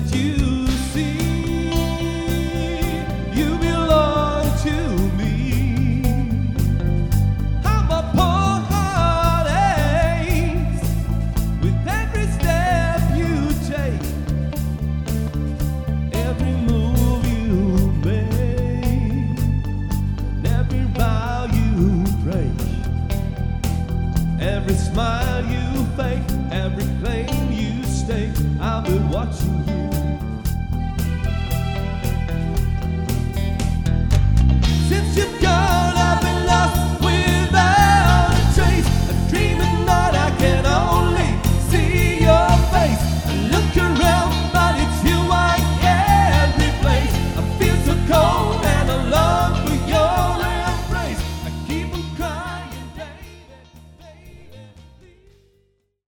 that you see. You belong to me. How my poor heart aches with every step you take, every move you make, and every vow you break, every smile you